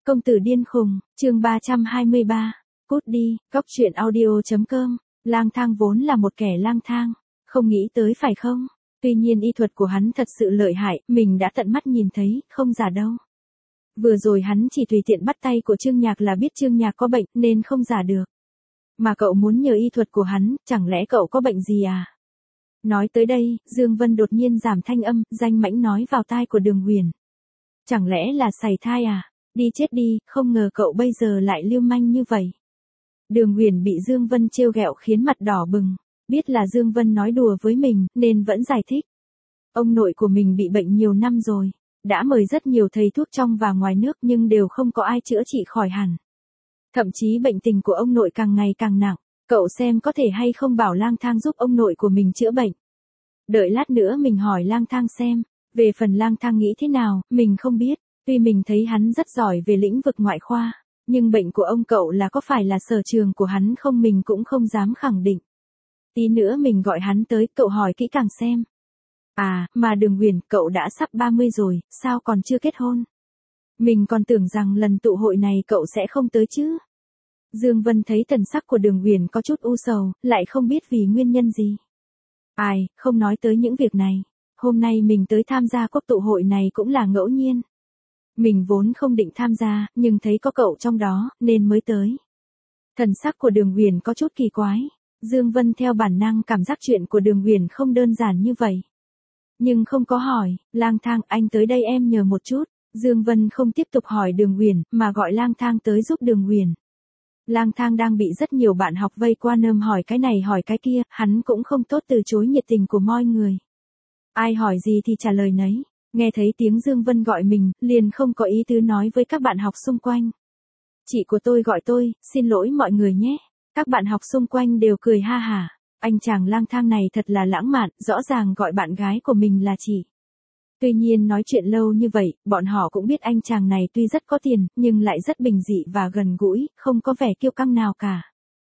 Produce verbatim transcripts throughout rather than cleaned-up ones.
Công tử điên khùng, chương ba trăm hai mươi ba. Cút đi, góc truyện audio chấm com. Lang thang vốn là một kẻ lang thang, không nghĩ tới phải không? Tuy nhiên y thuật của hắn thật sự lợi hại, mình đã tận mắt nhìn thấy, không giả đâu. Vừa rồi hắn chỉ tùy tiện bắt tay của Trương Nhạc là biết Trương Nhạc có bệnh nên không giả được. Mà cậu muốn nhờ y thuật của hắn, chẳng lẽ cậu có bệnh gì à? Nói tới đây, Dương Vân đột nhiên giảm thanh âm, danh mãnh nói vào tai của Đường Huyền. Chẳng lẽ là sảy thai à? Đi chết đi, không ngờ cậu bây giờ lại lưu manh như vậy. Đường Huyền bị Dương Vân trêu ghẹo khiến mặt đỏ bừng, biết là Dương Vân nói đùa với mình, nên vẫn giải thích. Ông nội của mình bị bệnh nhiều năm rồi, đã mời rất nhiều thầy thuốc trong và ngoài nước nhưng đều không có ai chữa trị khỏi hẳn. Thậm chí bệnh tình của ông nội càng ngày càng nặng, cậu xem có thể hay không bảo Lang Thang giúp ông nội của mình chữa bệnh. Đợi lát nữa mình hỏi Lang Thang xem, về phần Lang Thang nghĩ thế nào, mình không biết. Tuy mình thấy hắn rất giỏi về lĩnh vực ngoại khoa, nhưng bệnh của ông cậu là có phải là sở trường của hắn không mình cũng không dám khẳng định. Tí nữa mình gọi hắn tới, cậu hỏi kỹ càng xem. À, mà Đường Huyền, cậu đã sắp ba mươi rồi, sao còn chưa kết hôn? Mình còn tưởng rằng lần tụ hội này cậu sẽ không tới chứ. Dương Vân thấy thần sắc của Đường Huyền có chút u sầu, lại không biết vì nguyên nhân gì. Ai, không nói tới những việc này. Hôm nay mình tới tham gia cuộc tụ hội này cũng là ngẫu nhiên. Mình vốn không định tham gia, nhưng thấy có cậu trong đó, nên mới tới. Thần sắc của Đường Huyền có chút kỳ quái. Dương Vân theo bản năng cảm giác chuyện của Đường Huyền không đơn giản như vậy. Nhưng không có hỏi, Lang Thang, anh tới đây em nhờ một chút. Dương Vân không tiếp tục hỏi Đường Huyền, mà gọi Lang Thang tới giúp Đường Huyền. Lang Thang đang bị rất nhiều bạn học vây qua nơm hỏi cái này hỏi cái kia, hắn cũng không tốt từ chối nhiệt tình của mọi người. Ai hỏi gì thì trả lời nấy. Nghe thấy tiếng Dương Vân gọi mình, liền không có ý tứ nói với các bạn học xung quanh. Chị của tôi gọi tôi, xin lỗi mọi người nhé. Các bạn học xung quanh đều cười ha hả. Anh chàng Lang Thang này thật là lãng mạn, rõ ràng gọi bạn gái của mình là chị. Tuy nhiên nói chuyện lâu như vậy, bọn họ cũng biết anh chàng này tuy rất có tiền, nhưng lại rất bình dị và gần gũi, không có vẻ kiêu căng nào cả.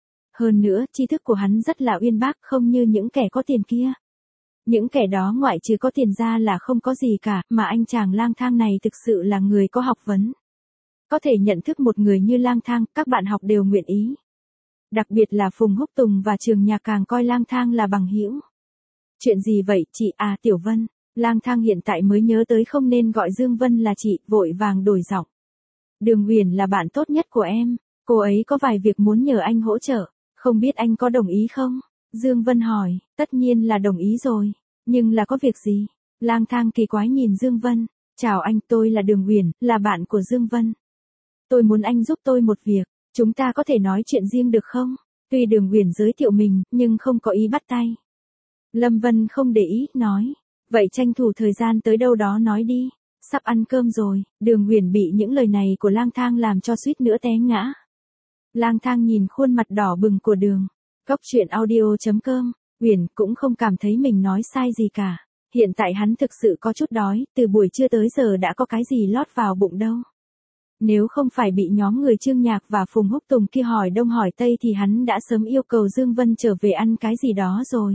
Hơn nữa, tri thức của hắn rất là uyên bác, không như những kẻ có tiền kia. Những kẻ đó ngoại trừ có tiền ra là không có gì cả, mà anh chàng Lang Thang này thực sự là người có học vấn. Có thể nhận thức một người như Lang Thang, các bạn học đều nguyện ý. Đặc biệt là Phùng Húc Tùng và Trường Nhạc càng coi Lang Thang là bằng hữu. Chuyện gì vậy chị à Tiểu Vân? Lang Thang hiện tại mới nhớ tới không nên gọi Dương Vân là chị, vội vàng đổi giọng. Đường Huyền là bạn tốt nhất của em, cô ấy có vài việc muốn nhờ anh hỗ trợ, không biết anh có đồng ý không? Dương Vân hỏi, tất nhiên là đồng ý rồi, nhưng là có việc gì? Lang Thang kỳ quái nhìn Dương Vân, chào anh, tôi là Đường Huyền, là bạn của Dương Vân. Tôi muốn anh giúp tôi một việc, chúng ta có thể nói chuyện riêng được không? Tuy Đường Huyền giới thiệu mình, nhưng không có ý bắt tay. Lâm Vân không để ý, nói, vậy tranh thủ thời gian tới đâu đó nói đi, sắp ăn cơm rồi. Đường Huyền bị những lời này của Lang Thang làm cho suýt nữa té ngã. Lang Thang nhìn khuôn mặt đỏ bừng của Đường. Góc truyện audio chấm com, Huyền cũng không cảm thấy mình nói sai gì cả. Hiện tại hắn thực sự có chút đói, từ buổi trưa tới giờ đã có cái gì lót vào bụng đâu. Nếu không phải bị nhóm người Trương Nhạc và Phùng Húc Tùng kia hỏi đông hỏi tây thì hắn đã sớm yêu cầu Dương Vân trở về ăn cái gì đó rồi.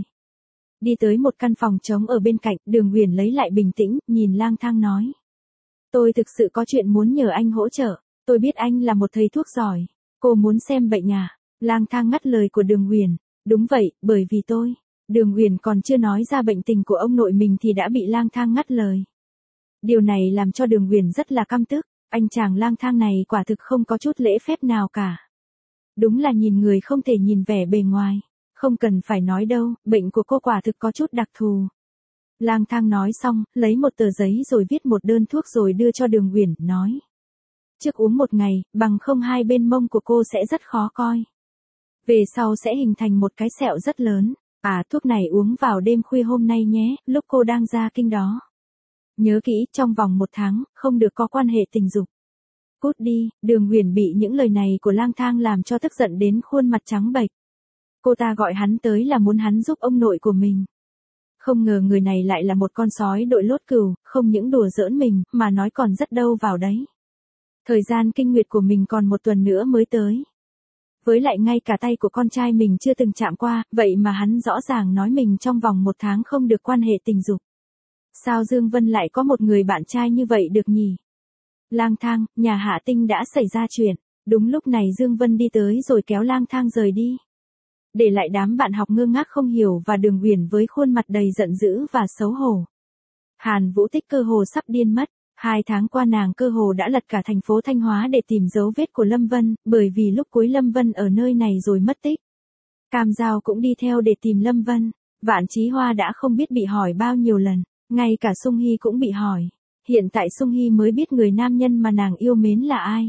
Đi tới một căn phòng trống ở bên cạnh, Đường Huyền lấy lại bình tĩnh, nhìn Lang Thang nói. Tôi thực sự có chuyện muốn nhờ anh hỗ trợ, tôi biết anh là một thầy thuốc giỏi. Cô muốn xem bệnh à? Lang Thang ngắt lời của Đường Huyền. Đúng vậy, bởi vì tôi. Đường Huyền còn chưa nói ra bệnh tình của ông nội mình thì đã bị Lang Thang ngắt lời. Điều này làm cho Đường Huyền rất là căm tức, anh chàng Lang Thang này quả thực không có chút lễ phép nào cả. Đúng là nhìn người không thể nhìn vẻ bề ngoài. Không cần phải nói đâu, bệnh của cô quả thực có chút đặc thù. Lang Thang nói xong, lấy một tờ giấy rồi viết một đơn thuốc rồi đưa cho Đường Huyền, nói. Trước uống một ngày, bằng không hai bên mông của cô sẽ rất khó coi. Về sau sẽ hình thành một cái sẹo rất lớn. À, thuốc này uống vào đêm khuya hôm nay nhé, lúc cô đang ra kinh đó. Nhớ kỹ, trong vòng một tháng, không được có quan hệ tình dục. Cút đi. Đường Huyền bị những lời này của Lang Thang làm cho tức giận đến khuôn mặt trắng bệch. Cô ta gọi hắn tới là muốn hắn giúp ông nội của mình. Không ngờ người này lại là một con sói đội lốt cừu, không những đùa giỡn mình, mà nói còn rất đâu vào đấy. Thời gian kinh nguyệt của mình còn một tuần nữa mới tới. Với lại ngay cả tay của con trai mình chưa từng chạm qua, vậy mà hắn rõ ràng nói mình trong vòng một tháng không được quan hệ tình dục. Sao Dương Vân lại có một người bạn trai như vậy được nhỉ? Lang thang, nhà Hạ Tinh đã xảy ra chuyện. Đúng lúc này Dương Vân đi tới rồi kéo Lang thang rời đi. Để lại đám bạn học ngơ ngác không hiểu và Đường Uyển với khuôn mặt đầy giận dữ và xấu hổ. Hàn Vũ Tích cơ hồ sắp điên mất. Hai tháng qua nàng cơ hồ đã lật cả thành phố Thanh Hóa để tìm dấu vết của Lâm Vân, bởi vì lúc cuối Lâm Vân ở nơi này rồi mất tích. Cam Giao cũng đi theo để tìm Lâm Vân. Vạn Chí Hoa đã không biết bị hỏi bao nhiêu lần, ngay cả Sung Hy cũng bị hỏi. Hiện tại Sung Hy mới biết người nam nhân mà nàng yêu mến là ai.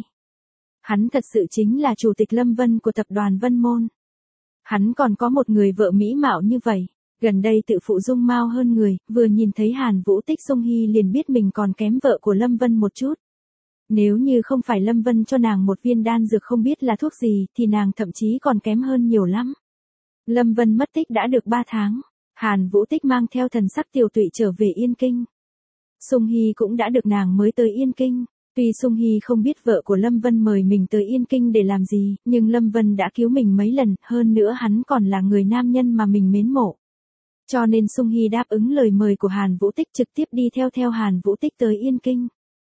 Hắn thật sự chính là chủ tịch Lâm Vân của tập đoàn Vân Môn. Hắn còn có một người vợ mỹ mạo như vậy, gần đây tự phụ dung mạo hơn người, vừa nhìn thấy Hàn Vũ Tích Sung Hy liền biết mình còn kém vợ của Lâm Vân một chút. Nếu như không phải Lâm Vân cho nàng một viên đan dược không biết là thuốc gì, thì nàng thậm chí còn kém hơn nhiều lắm. Lâm Vân mất tích đã được ba tháng, Hàn Vũ Tích mang theo thần sắc tiều tụy trở về Yên Kinh. Sung Hy cũng đã được nàng mới tới Yên Kinh. Tuy Sung Hy không biết vợ của Lâm Vân mời mình tới Yên Kinh để làm gì, nhưng Lâm Vân đã cứu mình mấy lần, hơn nữa hắn còn là người nam nhân mà mình mến mộ. Cho nên Sung Hy đáp ứng lời mời của Hàn Vũ Tích trực tiếp đi theo theo Hàn Vũ Tích tới Yên Kinh.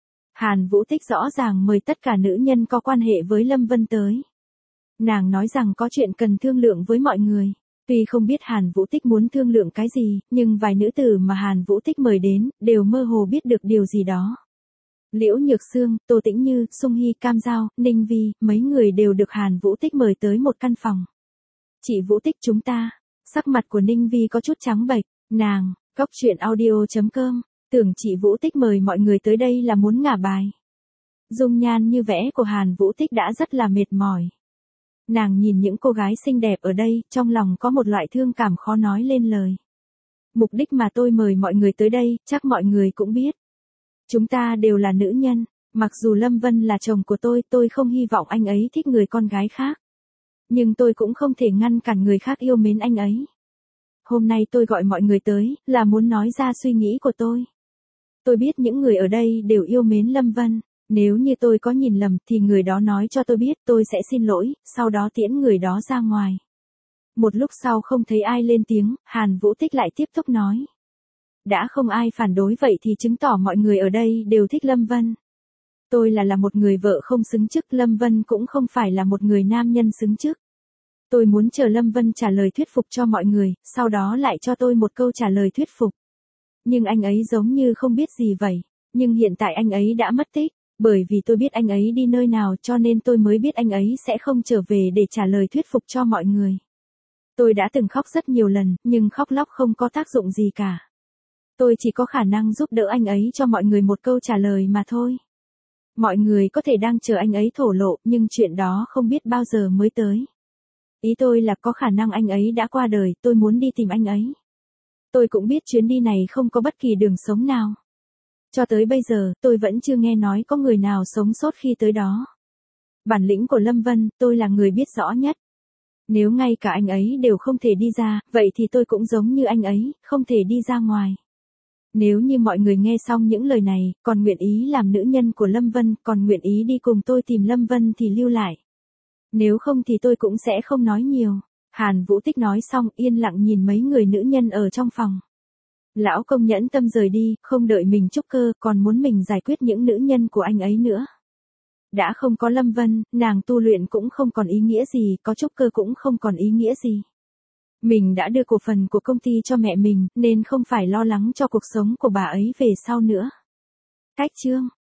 Hàn Vũ Tích rõ ràng mời tất cả nữ nhân có quan hệ với Lâm Vân tới. Nàng nói rằng có chuyện cần thương lượng với mọi người. Tuy không biết Hàn Vũ Tích muốn thương lượng cái gì, nhưng vài nữ tử mà Hàn Vũ Tích mời đến, đều mơ hồ biết được điều gì đó. Liễu Nhược Sương, Tô Tĩnh Như, Sung Hy, Cam Giao, Ninh Vi, mấy người đều được Hàn Vũ Tích mời tới một căn phòng. Chị Vũ Tích chúng ta, sắc mặt của Ninh Vi có chút trắng bệch, nàng, Cóc Truyện Audio chấm com, tưởng chị Vũ Tích mời mọi người tới đây là muốn ngả bài. Dung nhan như vẽ của Hàn Vũ Tích đã rất là mệt mỏi. Nàng nhìn những cô gái xinh đẹp ở đây, trong lòng có một loại thương cảm khó nói lên lời. Mục đích mà tôi mời mọi người tới đây, chắc mọi người cũng biết. Chúng ta đều là nữ nhân, mặc dù Lâm Vân là chồng của tôi, tôi không hy vọng anh ấy thích người con gái khác. Nhưng tôi cũng không thể ngăn cản người khác yêu mến anh ấy. Hôm nay tôi gọi mọi người tới, là muốn nói ra suy nghĩ của tôi. Tôi biết những người ở đây đều yêu mến Lâm Vân. Nếu như tôi có nhìn lầm thì người đó nói cho tôi biết, tôi sẽ xin lỗi, sau đó tiễn người đó ra ngoài. Một lúc sau không thấy ai lên tiếng, Hàn Vũ Tích lại tiếp tục nói. Đã không ai phản đối vậy thì chứng tỏ mọi người ở đây đều thích Lâm Vân. Tôi là là một người vợ không xứng chức, Lâm Vân cũng không phải là một người nam nhân xứng chức. Tôi muốn chờ Lâm Vân trả lời thuyết phục cho mọi người, sau đó lại cho tôi một câu trả lời thuyết phục. Nhưng anh ấy giống như không biết gì vậy, nhưng hiện tại anh ấy đã mất tích. Bởi vì tôi biết anh ấy đi nơi nào cho nên tôi mới biết anh ấy sẽ không trở về để trả lời thuyết phục cho mọi người. Tôi đã từng khóc rất nhiều lần, nhưng khóc lóc không có tác dụng gì cả. Tôi chỉ có khả năng giúp đỡ anh ấy cho mọi người một câu trả lời mà thôi. Mọi người có thể đang chờ anh ấy thổ lộ, nhưng chuyện đó không biết bao giờ mới tới. Ý tôi là có khả năng anh ấy đã qua đời, tôi muốn đi tìm anh ấy. Tôi cũng biết chuyến đi này không có bất kỳ đường sống nào. Cho tới bây giờ, tôi vẫn chưa nghe nói có người nào sống sót khi tới đó. Bản lĩnh của Lâm Vân, tôi là người biết rõ nhất. Nếu ngay cả anh ấy đều không thể đi ra, vậy thì tôi cũng giống như anh ấy, không thể đi ra ngoài. Nếu như mọi người nghe xong những lời này, còn nguyện ý làm nữ nhân của Lâm Vân, còn nguyện ý đi cùng tôi tìm Lâm Vân thì lưu lại. Nếu không thì tôi cũng sẽ không nói nhiều. Hàn Vũ Tích nói xong yên lặng nhìn mấy người nữ nhân ở trong phòng. Lão công nhẫn tâm rời đi, không đợi mình trúc cơ, còn muốn mình giải quyết những nữ nhân của anh ấy nữa. Đã không có Lâm Vân, nàng tu luyện cũng không còn ý nghĩa gì, có trúc cơ cũng không còn ý nghĩa gì. Mình đã đưa cổ phần của công ty cho mẹ mình, nên không phải lo lắng cho cuộc sống của bà ấy về sau nữa. Cách chương